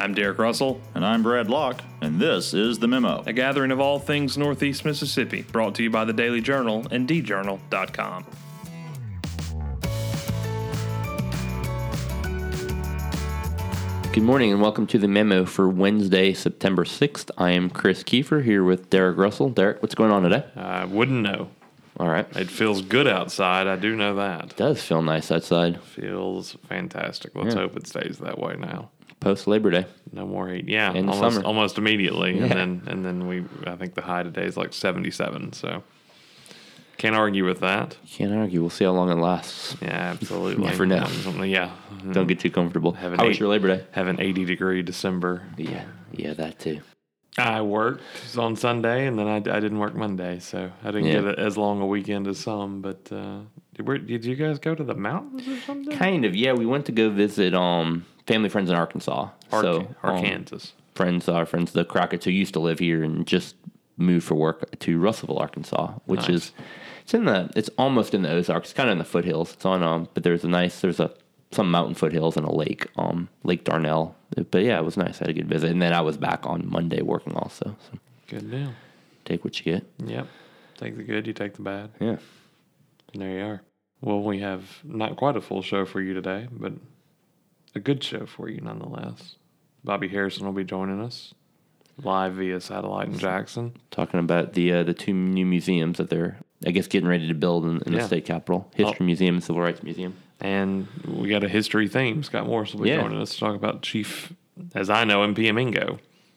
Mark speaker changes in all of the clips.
Speaker 1: I'm Derek Russell.
Speaker 2: And I'm Brad Locke, and this is The Memo.
Speaker 1: A gathering of all things Northeast Mississippi, brought to you by the Daily Journal and djournal.com.
Speaker 3: Good morning and welcome to The Memo for Wednesday, September 6th. I am Chris Kiefer here with Derek Russell. Derek, what's going on today?
Speaker 1: I wouldn't know.
Speaker 3: All right.
Speaker 1: It feels good outside. I do know that.
Speaker 3: It does feel nice outside.
Speaker 1: Feels fantastic. Let's hope it stays that way now.
Speaker 3: Post Labor Day.
Speaker 1: No more heat. Yeah,
Speaker 3: In the summer.
Speaker 1: Almost immediately.
Speaker 3: Yeah.
Speaker 1: And then I think the high today is like 77. So can't argue with that.
Speaker 3: Can't argue. We'll see how long it lasts.
Speaker 1: Yeah, absolutely.
Speaker 3: Never know.
Speaker 1: Yeah.
Speaker 3: Don't get too comfortable.
Speaker 1: Have
Speaker 3: How was your Labor Day?
Speaker 1: Have an 80-degree December.
Speaker 3: Yeah, that too.
Speaker 1: I worked on Sunday, and then I didn't work Monday, so I didn't get as long a weekend as some. But did you guys go to the mountains or something?
Speaker 3: Kind of, yeah. We went to go visit family friends in Arkansas.
Speaker 1: Arkansas.
Speaker 3: Our friends, the Crockett's, who used to live here and just moved for work to Russellville, Arkansas, which is it's almost in the Ozarks. It's kind of in the foothills. It's on but there's some mountain foothills and a lake, Lake Darnell. But yeah, it was nice. I had a good visit. And then I was back on Monday working also. So
Speaker 1: Good deal.
Speaker 3: take what you get.
Speaker 1: Yep. Take the good, you take the bad.
Speaker 3: Yeah.
Speaker 1: And there you are. Well, we have not quite a full show for you today, but a good show for you nonetheless. Bobby Harrison will be joining us live via satellite in Jackson.
Speaker 3: Talking about the two new museums that they're, I guess, getting ready to build in the state capitol. History Museum and Civil Rights Museum.
Speaker 1: And we got a history theme. Scott Morris will be joining us to talk about Chief, as I know him, Piamingo.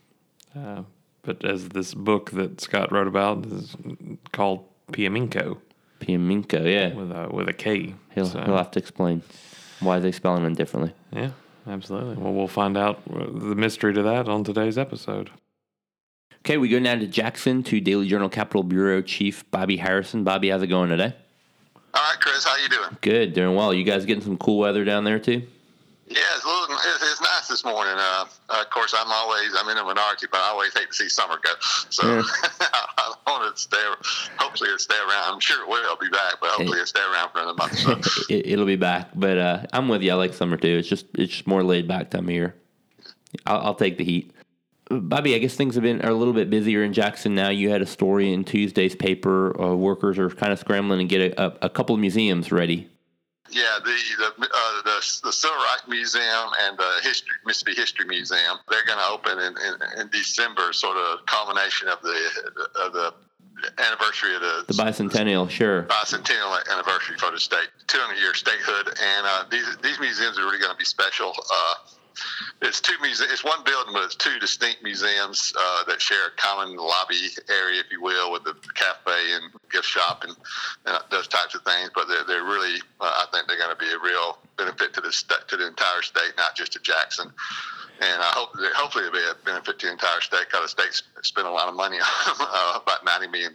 Speaker 1: But as this book that Scott wrote about is called Piaminco.
Speaker 3: Piaminco, yeah.
Speaker 1: With a K.
Speaker 3: He'll have to explain why they spelling them differently.
Speaker 1: Yeah, absolutely. Well, we'll find out the mystery to that on today's episode.
Speaker 3: Okay, we go now to Jackson to Daily Journal Capitol Bureau Chief Bobby Harrison. Bobby, how's it going today?
Speaker 4: All right, Chris, how you doing?
Speaker 3: Good, doing well. You guys getting some cool weather down there too?
Speaker 4: Yeah, it's nice this morning. Of course, I'm in a minority, but I always hate to see summer go. So I want it to stay. Hopefully, it'll stay around. I'm sure it will be back, but hopefully, it'll stay around for another month or so.
Speaker 3: It'll be back, but I'm with you. I like summer too. It's just more laid back time of year. I'll take the heat. Bobby, I guess things are a little bit busier in Jackson now. You had a story in Tuesday's paper. Workers are kind of scrambling to get a couple of museums ready.
Speaker 4: Yeah, the Civil Rights Museum and the Mississippi History Museum, they're going to open in December, sort of culmination of the anniversary of the
Speaker 3: bicentennial,
Speaker 4: bicentennial anniversary for the state, 200-year statehood, and these museums are really going to be special. It's two museums. It's one building, but it's two distinct museums that share a common lobby area, if you will, with the cafe and gift shop and those types of things. But they're really, I think they're going to be a real benefit to the entire state, not just to Jackson. And hopefully it'll be a benefit to the entire state, because the state's spent a lot of money on about $90 million.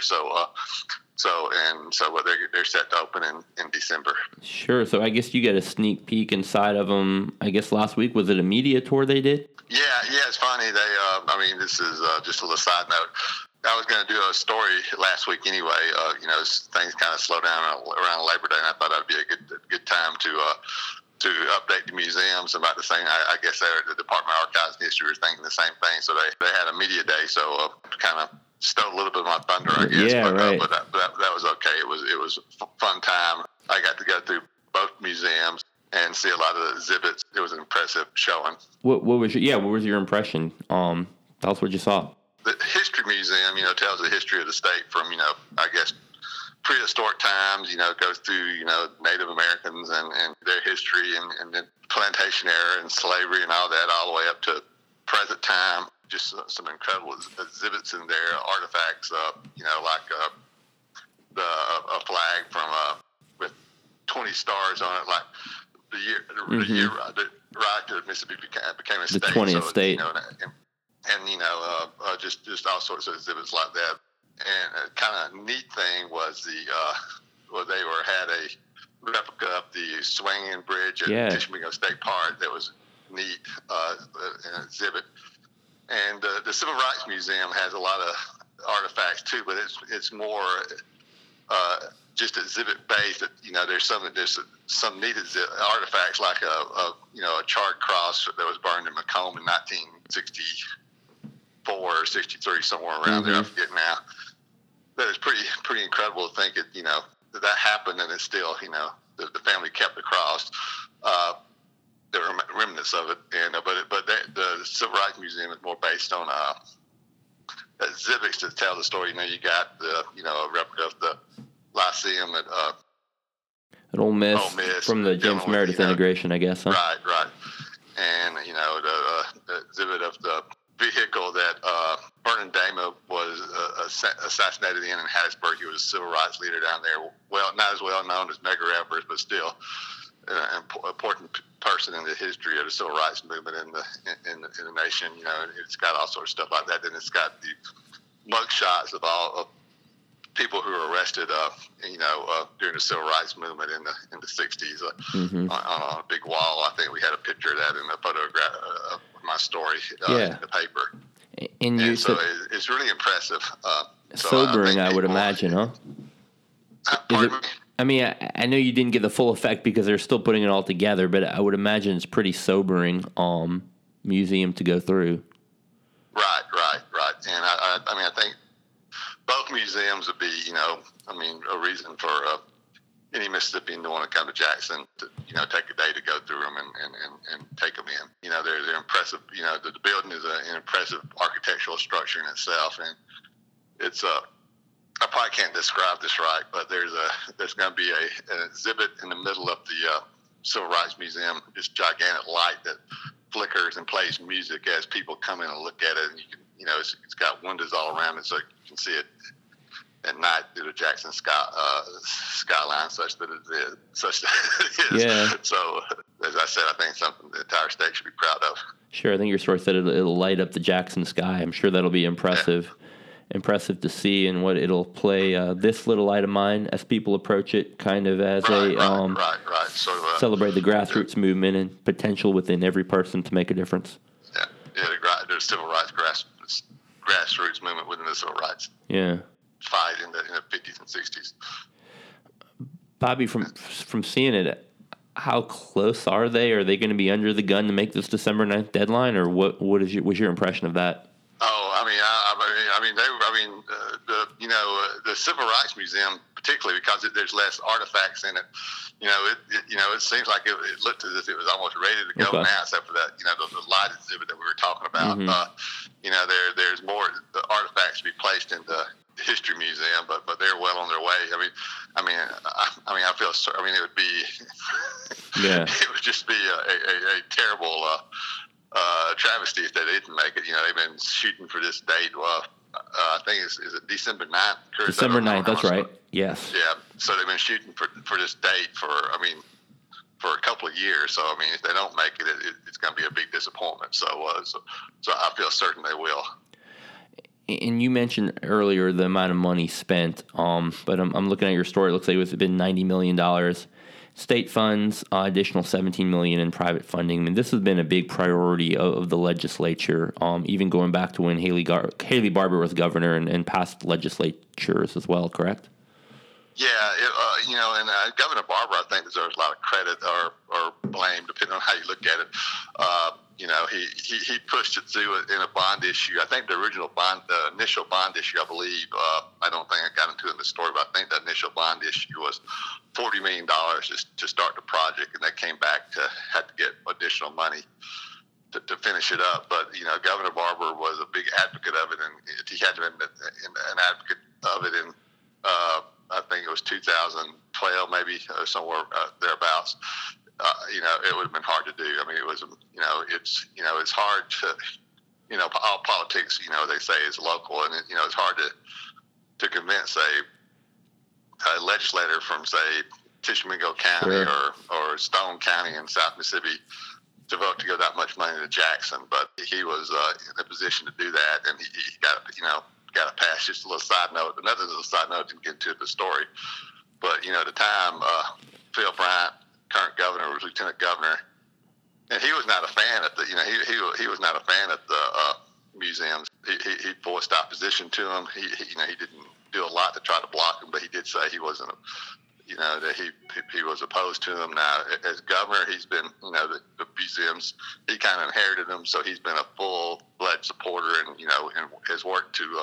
Speaker 4: So they're set to open in December.
Speaker 3: Sure. So I guess you got a sneak peek inside of them. I guess last week, was it a media tour they did?
Speaker 4: Yeah. It's funny. This is just a little side note. I was going to do a story last week anyway. Things kind of slow down around Labor Day, and I thought that'd be a good time to update the museums about the same. I guess the Department of Archives and History was thinking the same thing. So they had a media day. So kind of stole a little bit of my thunder, I guess.
Speaker 3: Yeah, right.
Speaker 4: But that was okay. It was a fun time. I got to go through both museums and see a lot of the exhibits. It was an impressive showing.
Speaker 3: What was your impression? Tell us what you saw.
Speaker 4: The History Museum, tells the history of the state from, I guess, prehistoric times, goes through, Native Americans and their history and the plantation era and slavery and all that, all the way up to present time. Just some incredible exhibits in there, artifacts, like a flag from with 20 stars on it, like the year the right to Mississippi became a state.
Speaker 3: The 20th state.
Speaker 4: Just all sorts of exhibits like that. And a kind of neat thing was they had a replica of the swinging bridge at Tishomingo State Park that was neat, an exhibit. And the Civil Rights Museum has a lot of artifacts too, but it's more just exhibit based. That there's some needed artifacts like a charred cross that was burned in Macomb in 1964 or 63, somewhere around there. I forget now. That is pretty incredible to think that happened, and it's still the family kept the cross. There were remnants of it, and but the Civil Rights Museum is more based on exhibits to tell the story. You got a replica of the Lyceum at
Speaker 3: Ole Miss from the James Meredith integration, I guess. Huh?
Speaker 4: Right, and the exhibit of the vehicle that Vernon Dama was assassinated in Hattiesburg. He was a civil rights leader down there. Well, not as well known as Medgar Evers, but still an important person in the history of the civil rights movement in the nation. It's got all sorts of stuff like that. Then it's got the mug shots of all of people who were arrested, during the civil rights movement in the 60s on a big wall. I think we had a picture of that in the photograph of my story in the paper. And so it's really impressive.
Speaker 3: Sobering, I would imagine, huh?
Speaker 4: Pardon me?
Speaker 3: I mean, I know you didn't get the full effect because they're still putting it all together, but I would imagine it's pretty sobering museum to go through.
Speaker 4: Right. And I think both museums would be, a reason for any Mississippian to want to come to Jackson to, take a day to go through them and take them in. They're impressive. The building is an impressive architectural structure in itself, and it's I probably can't describe this right, but there's going to be an exhibit in the middle of the Civil Rights Museum, this gigantic light that flickers and plays music as people come in and look at it, and you can, it's got windows all around it, so you can see it at night through the Jackson skyline, such that it is.
Speaker 3: Yeah.
Speaker 4: So, as I said, I think something the entire state should be proud of.
Speaker 3: Sure, I think your story said it'll light up the Jackson sky. I'm sure that'll be impressive. Yeah. Impressive to see, and what it'll play this little light of mine as people approach it, kind of as
Speaker 4: right.
Speaker 3: Sort of celebrate the grassroots movement and potential within every person to make a difference.
Speaker 4: Yeah, the civil rights grassroots movement within the civil rights.
Speaker 3: Yeah.
Speaker 4: Fight in the 50s and 60s.
Speaker 3: Bobby, from seeing it, how close are they? Are they going to be under the gun to make this December 9th deadline, or what was your impression of that?
Speaker 4: The Civil Rights Museum, particularly because there's less artifacts in it, it seems like it looked as if it was almost ready to go now, except for that, the light exhibit that we were talking about. There's more the artifacts to be placed in the History Museum, but they're well on their way. I feel. It would be. It would just be a terrible travesty if they didn't make it. They've been shooting for this date. I think is it December 9th?
Speaker 3: December 9th, that's right. Yes.
Speaker 4: Yeah. So they've been shooting for this date for a couple of years. So if they don't make it, it's going to be a big disappointment. So I feel certain they will.
Speaker 3: And you mentioned earlier the amount of money spent, but I'm looking at your story. It looks like it's been $90 million. State funds, additional $17 million in private funding. I mean, this has been a big priority of the legislature, even going back to when Haley Barbour was governor and past legislatures as well, correct?
Speaker 4: Yeah, and Governor Barbour, I think, deserves a lot of credit or blame, depending on how you look at it. He pushed it through in a bond issue. I think the initial bond issue, I believe, I don't think I got into it in the story, but I think the initial bond issue was $40 million to start the project, and they came back to have to get additional money to finish it up. But, Governor Barbour was a big advocate of it, and he had to be an advocate of it in, I think it was 2012, maybe, somewhere thereabouts. It would have been hard to do. It was, it's hard to, all politics, they say is local, and it's hard to convince a legislator from, say, Tishomingo County or Stone County in South Mississippi to vote to give that much money to Jackson. But he was in a position to do that, and he got to pass. Just a little side note. Another little side note, didn't get into the story, but at the time, Phil Bryant, current governor, was lieutenant governor, and he was not a fan of the he was not a fan of the museums. he voiced opposition to him. He didn't do a lot to try to block him, but he did say he wasn't, that he was opposed to him. Now, as governor, he's been, the museums, he kind of inherited them, so he's been a full-fledged supporter and has worked to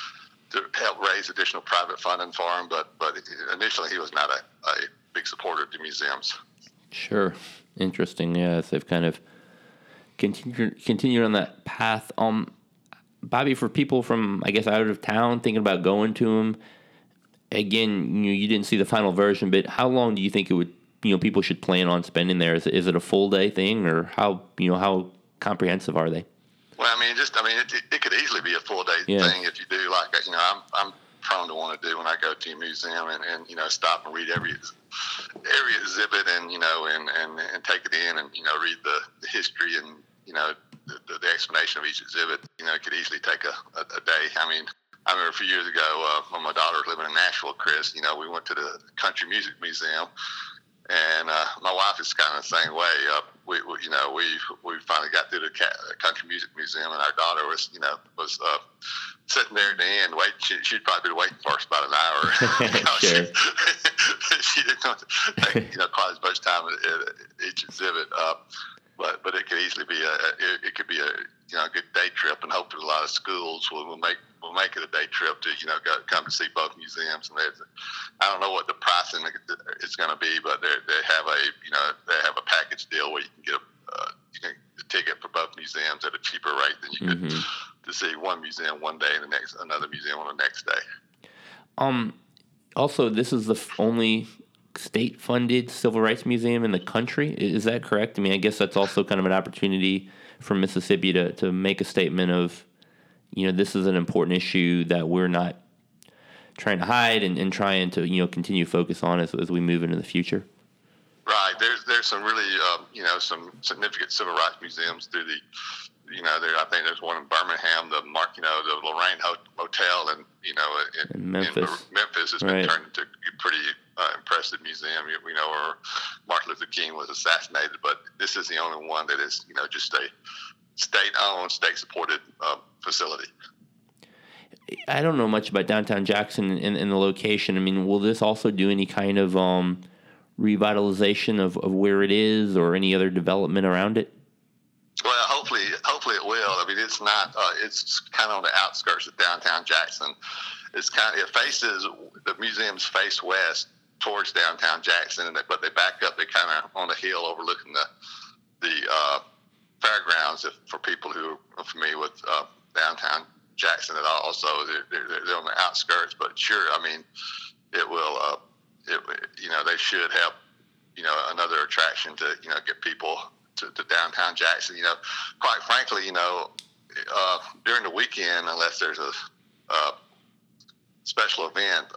Speaker 4: help raise additional private funding for him. But initially, he was not a big supporter of the museums.
Speaker 3: Sure. Interesting. Yes, they've kind of continued on that path. Bobby, for people from, I guess, out of town thinking about going to them, again, you didn't see the final version, but how long do you think it would, people should plan on spending there? Is it a full day thing, or how comprehensive are they?
Speaker 4: Well, it could easily be a full day thing if you do. Like, I'm prone to want to do when I go to a museum and stop and read every exhibit and take it in and read the history and the explanation of each exhibit. It could easily take a day. I remember a few years ago when my daughter was living in Nashville, Chris, we went to the Country Music Museum, and my wife is kind of the same way. We finally got through the Country Music Museum, and our daughter was sitting there at the end waiting. She'd probably been waiting for us about an hour.
Speaker 3: Sure.
Speaker 4: She didn't want to take quite as much time at each exhibit. But it could easily be a good day trip, and hopefully a lot of schools will make it a day trip to come to see both museums. And I don't know what the pricing is going to be, but they have a package deal where you can get a ticket for both museums at a cheaper rate than you could to see one museum one day and another museum on the next day.
Speaker 3: Also, this is the only state-funded civil rights museum in the country. Is that correct? I guess that's also kind of an opportunity for Mississippi to make a statement of, this is an important issue that we're not trying to hide and trying to, continue to focus on as we move into the future.
Speaker 4: Right. There's some really, some significant civil rights museums through the, I think there's one in Birmingham, the Lorraine Hotel, and in Memphis has been turned into a pretty impressive museum. Where Martin Luther King was assassinated, but this is the only one that is, just a state-owned, state-supported facility.
Speaker 3: I don't know much about downtown Jackson and the location. Will this also do any kind of revitalization of where it is, or any other development around it?
Speaker 4: Well, hopefully it will. It's not. It's kind of on the outskirts of downtown Jackson. The museums face west towards downtown Jackson, but they back up. They kind of on the hill overlooking the fairgrounds. For people who are familiar with downtown Jackson at all, so they're on the outskirts. But sure, it will. They should have another attraction to get people to downtown Jackson. Quite frankly, during the weekend, unless there's a special event,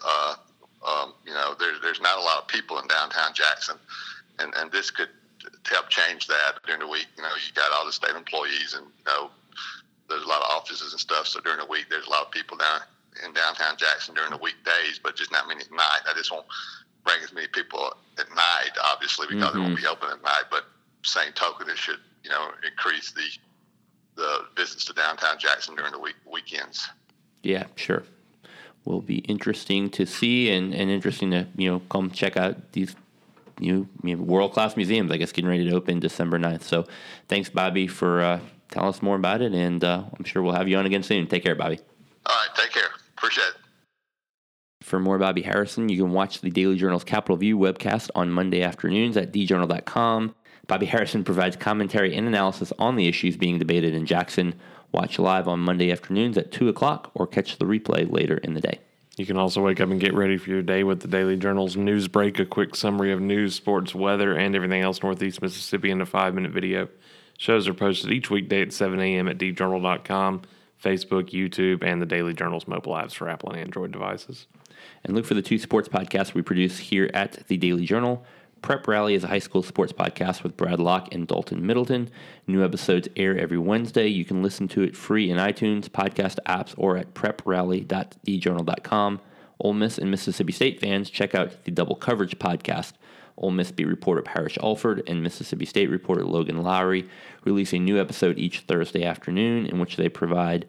Speaker 4: there's not a lot of people in downtown Jackson, and this could help change that. During the week, you got all the state employees, and there's a lot of offices and stuff. So during the week, there's a lot of people down in downtown Jackson during the weekdays, but just not many at night. I just won't bring as many people at night, obviously, because it won't be open at night. But same token, it should increase the visits to downtown Jackson during the weekends.
Speaker 3: Yeah, sure. Will be interesting to see and interesting to come check out these world-class museums, I guess, getting ready to open December 9th. So thanks, Bobby, for telling us more about it, and I'm sure we'll have you on again soon. Take care, Bobby.
Speaker 4: All right, take care. Appreciate it.
Speaker 3: For more Bobby Harrison, you can watch the Daily Journal's Capitol View webcast on Monday afternoons at djournal.com. Bobby Harrison provides commentary and analysis on the issues being debated in Jackson. Watch live on Monday afternoons at 2 o'clock or catch the replay later in the day.
Speaker 1: You can also wake up and get ready for your day with the Daily Journal's News Break, a quick summary of news, sports, weather, and everything else Northeast Mississippi in a 5-minute video. Shows are posted each weekday at 7 a.m. at djournal.com, Facebook, YouTube, and the Daily Journal's mobile apps for Apple and Android devices.
Speaker 3: And look for the 2 sports podcasts we produce here at the Daily Journal. Prep Rally is a high school sports podcast with Brad Locke and Dalton Middleton. New episodes air every Wednesday. You can listen to it free in iTunes, podcast apps, or at preprally.djournal.com. Ole Miss and Mississippi State fans, check out the Double Coverage podcast. Ole Miss beat reporter Parrish Alford and Mississippi State reporter Logan Lowry release a new episode each Thursday afternoon in which they provide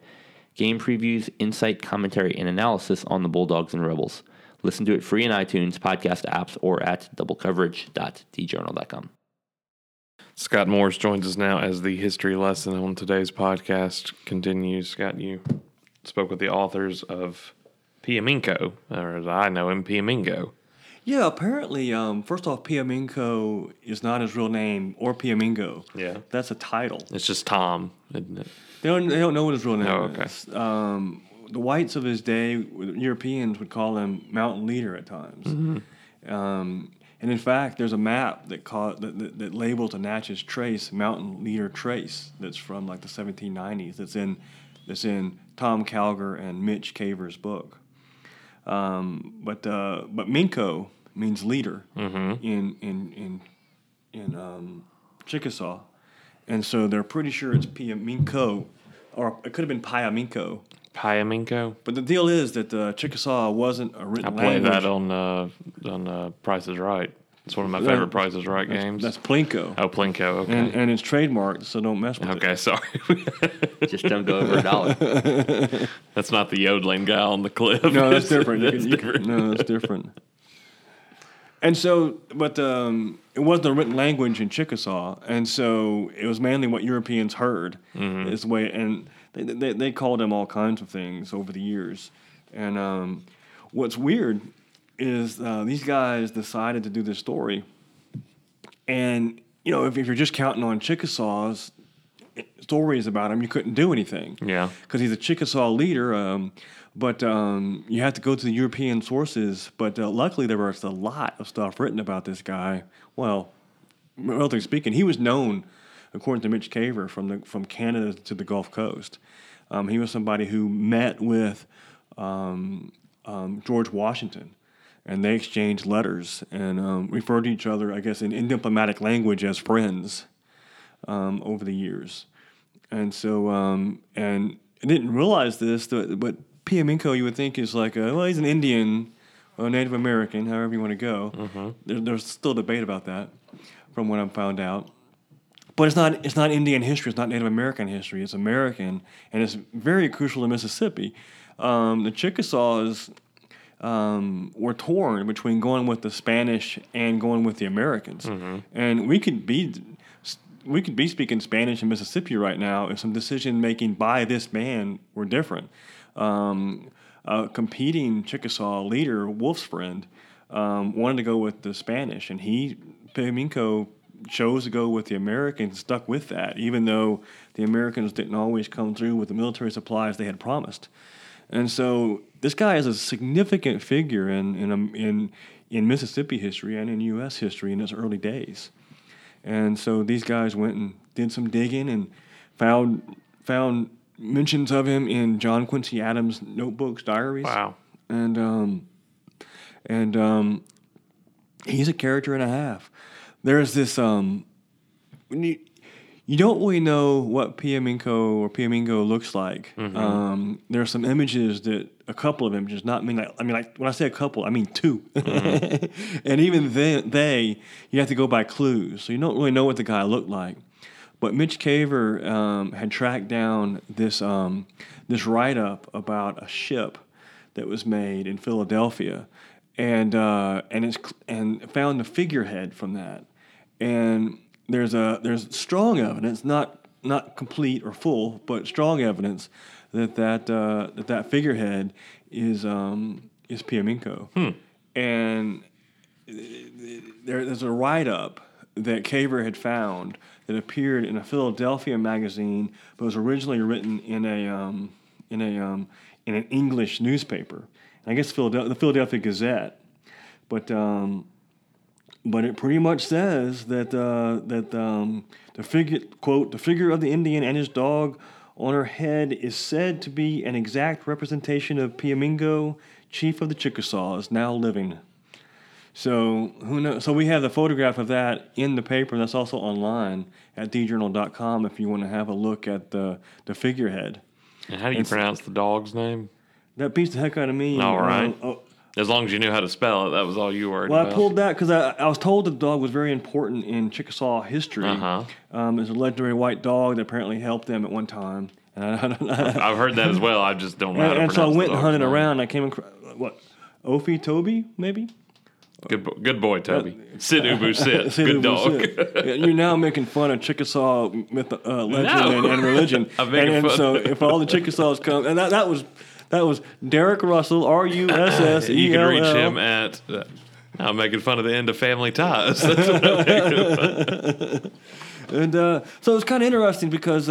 Speaker 3: game previews, insight, commentary, and analysis on the Bulldogs and Rebels. Listen to it free in iTunes, podcast apps, or at doublecoverage.djournal.com.
Speaker 1: Scott Morris joins us now as the history lesson on today's podcast continues. Scott, you spoke with the authors of Piamenco, or as I know him, Piamengo.
Speaker 5: Yeah, apparently, first off, Piamenco is not his real name, or Piamengo.
Speaker 1: Yeah.
Speaker 5: That's a title.
Speaker 1: It's just Tom, isn't it?
Speaker 5: They don't know what his real name
Speaker 1: okay.
Speaker 5: is. The whites of his day, Europeans, would call him Mountain Leader at times. Mm-hmm. And in fact, there's a map that labels a Natchez Trace Mountain Leader Trace that's from like the 1790s. That's in Tom Calger and Mitch Caver's book. But Minco means leader in Chickasaw, and so they're pretty sure it's Piamenco, or it could have been Piamenco.
Speaker 1: Piamenco.
Speaker 5: But the deal is that Chickasaw wasn't a written language.
Speaker 1: I play that on Price is Right. It's one of my favorite Price is Right games.
Speaker 5: That's Plinko.
Speaker 1: Oh, Plinko, okay.
Speaker 5: And it's trademarked, so don't mess with it.
Speaker 1: Okay, sorry.
Speaker 3: Just don't go over $1.
Speaker 1: That's not the yodeling guy on the cliff.
Speaker 5: No, that's different.
Speaker 1: Different.
Speaker 5: No, that's different. And so, but it wasn't a written language in Chickasaw, and so it was mainly what Europeans heard. Is the way, and they called him all kinds of things over the years. And what's weird is these guys decided to do this story, and if you're just counting on Chickasaw's stories about him, you couldn't do anything.
Speaker 1: Yeah,
Speaker 5: because he's a Chickasaw leader. But you have to go to the European sources. But luckily, there was a lot of stuff written about this guy. Well, relatively speaking, he was known, according to Mitch Caver, from Canada to the Gulf Coast. He was somebody who met with George Washington, and they exchanged letters and referred to each other, I guess, in diplomatic language as friends over the years. And so, and I didn't realize this, but Piamenco, you would think, is like, he's an Indian or Native American, however you want to go. Mm-hmm. There's still debate about that, from what I've found out. But it's not Indian history. It's not Native American history. It's American, and it's very crucial to Mississippi. The Chickasaws were torn between going with the Spanish and going with the Americans, and we could be speaking Spanish in Mississippi right now if some decision making by this man were different. Competing Chickasaw leader, Wolf's Friend, wanted to go with the Spanish, and Piamenco chose to go with the Americans, stuck with that, even though the Americans didn't always come through with the military supplies they had promised. And so this guy is a significant figure in Mississippi history and in U.S. history in his early days. And so these guys went and did some digging and found mentions of him in John Quincy Adams' notebooks, diaries.
Speaker 1: Wow.
Speaker 5: And he's a character and a half. There's this you don't really know what Piamengo looks like.
Speaker 3: Mm-hmm.
Speaker 5: There are some images a couple of images, not mean like when I say a couple, I mean two. Mm-hmm. And even then, you have to go by clues, so you don't really know what the guy looked like. But Mitch Caver had tracked down this write-up about a ship that was made in Philadelphia, and found the figurehead from that. And there's strong evidence, not complete or full, but strong evidence that figurehead is Piamenco. And there's a write-up that Caver had found that appeared in a Philadelphia magazine, but was originally written in an English newspaper. I guess the Philadelphia Gazette, but it pretty much says that the figure, quote, the figure of the Indian and his dog on her head is said to be an exact representation of Piamengo, chief of the Chickasaws, now living. So who knows? So we have the photograph of that in the paper. That's also online at djournal.com if you want to have a look at the figurehead.
Speaker 1: And how do you pronounce the dog's name?
Speaker 5: That beats the heck out of me.
Speaker 1: All right. As long as you knew how to spell it, that was all you worried about.
Speaker 5: Well, I pulled that because I was told the dog was very important in Chickasaw history.
Speaker 1: Uh-huh.
Speaker 5: There's a legendary white dog that apparently helped them at one time. And
Speaker 1: I've heard that as well. I just don't know how to
Speaker 5: and so I
Speaker 1: pronounce
Speaker 5: went
Speaker 1: the
Speaker 5: and
Speaker 1: dog's
Speaker 5: hunted
Speaker 1: name.
Speaker 5: around. I came across, Ophi Toby, maybe?
Speaker 1: Good boy, Toby. Sit, Ubu, sit.
Speaker 5: Sit,
Speaker 1: Good
Speaker 5: Ubu,
Speaker 1: dog.
Speaker 5: sit. Yeah, you're now making fun of Chickasaw legend
Speaker 1: No.
Speaker 5: and religion.
Speaker 1: I'm making
Speaker 5: and
Speaker 1: fun.
Speaker 5: so if all the Chickasaws come, and that was Derek Russell, RUSSELL.
Speaker 1: You can reach him at. I'm making fun of the end of Family Ties. That's what I'm making fun.
Speaker 5: And so it's kind of interesting because,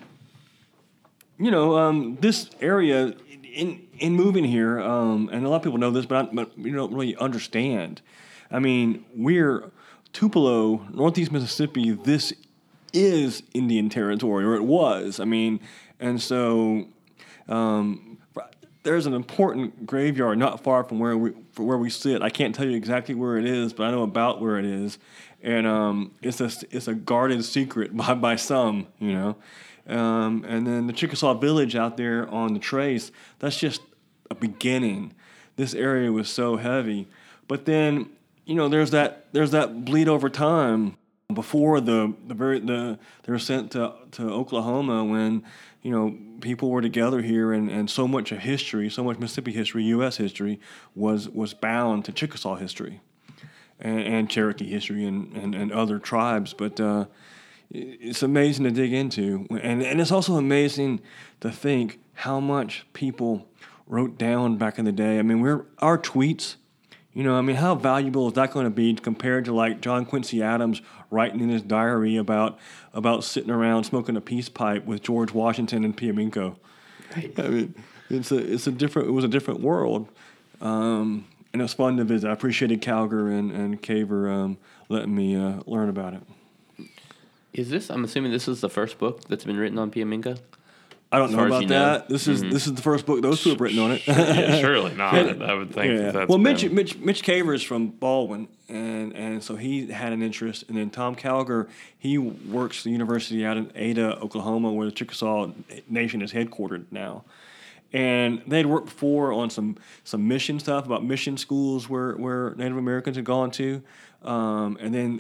Speaker 5: this area in moving here, and a lot of people know this, but you don't really understand. I mean, we're Tupelo, Northeast Mississippi. This is Indian territory, or it was. I mean, and so there's an important graveyard not far from where we sit. I can't tell you exactly where it is, but I know about where it is. And it's a guarded secret by some, and then the Chickasaw Village out there on the Trace, that's just a beginning. This area was so heavy, but then there's that bleed over time before they were sent to Oklahoma when people were together here, and so much of history, so much Mississippi history, U.S. history was bound to Chickasaw history. And Cherokee history and other tribes, but it's amazing to dig into, and it's also amazing to think how much people wrote down back in the day. I mean, our tweets, how valuable is that going to be compared to like John Quincy Adams writing in his diary about sitting around smoking a peace pipe with George Washington and Piaminko? Right. I mean, it was a different world. And it was fun to visit. I appreciated Calgar and Caver letting me learn about it.
Speaker 3: I'm assuming this is the first book that's been written on Piaminko?
Speaker 5: I don't know about that. This is the first book those two have written on it.
Speaker 1: Yeah, surely not. I would think that's
Speaker 5: well,
Speaker 1: been...
Speaker 5: Mitch Caver is from Baldwin, and so he had an interest. And then Tom Calgar, he works at the university out in Ada, Oklahoma, where the Chickasaw Nation is headquartered now. And they'd worked before on some mission stuff about mission schools where Native Americans had gone to, and then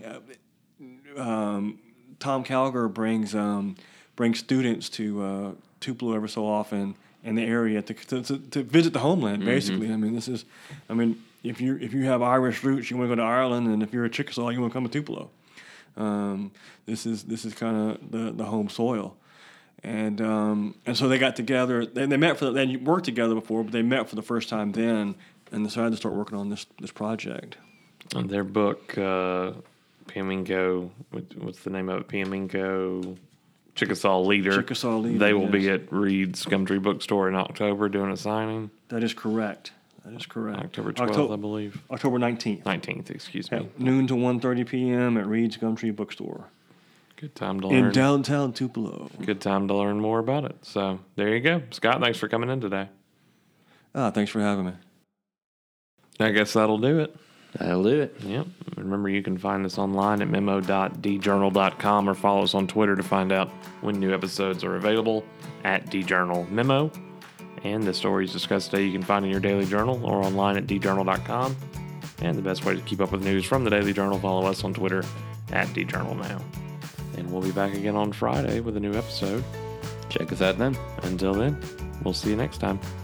Speaker 5: Tom Calgar brings students to Tupelo every so often in the area to visit the homeland. Basically, mm-hmm. If you have Irish roots, you want to go to Ireland, and if you're a Chickasaw, you want to come to Tupelo. This is kind of the home soil. And so they got together. They met they worked together before, but they met for the first time then, and decided to start working on this project.
Speaker 1: And their book, Piaminko, what's the name of it? Piaminko, Chickasaw Leader. They will be at Reed's Gumtree Bookstore in October doing a signing.
Speaker 5: That is correct.
Speaker 1: October 12th, I believe.
Speaker 5: October 19th.
Speaker 1: 19th, excuse me.
Speaker 5: At noon to 1:30 p.m. at Reed's Gumtree Bookstore.
Speaker 1: Good time to learn.
Speaker 5: In downtown Tupelo.
Speaker 1: Good time to learn more about it. So there you go. Scott, thanks for coming in today.
Speaker 5: Thanks for having me.
Speaker 1: I guess that'll do it.
Speaker 3: That'll do it.
Speaker 1: Yep. Remember, you can find us online at memo.djournal.com or follow us on Twitter to find out when new episodes are available at djournalmemo. And the stories discussed today you can find in your daily journal or online at djournal.com. And the best way to keep up with news from the Daily Journal, follow us on Twitter at djournalnow. And we'll be back again on Friday with a new episode.
Speaker 3: Check us out then.
Speaker 1: Until then, we'll see you next time.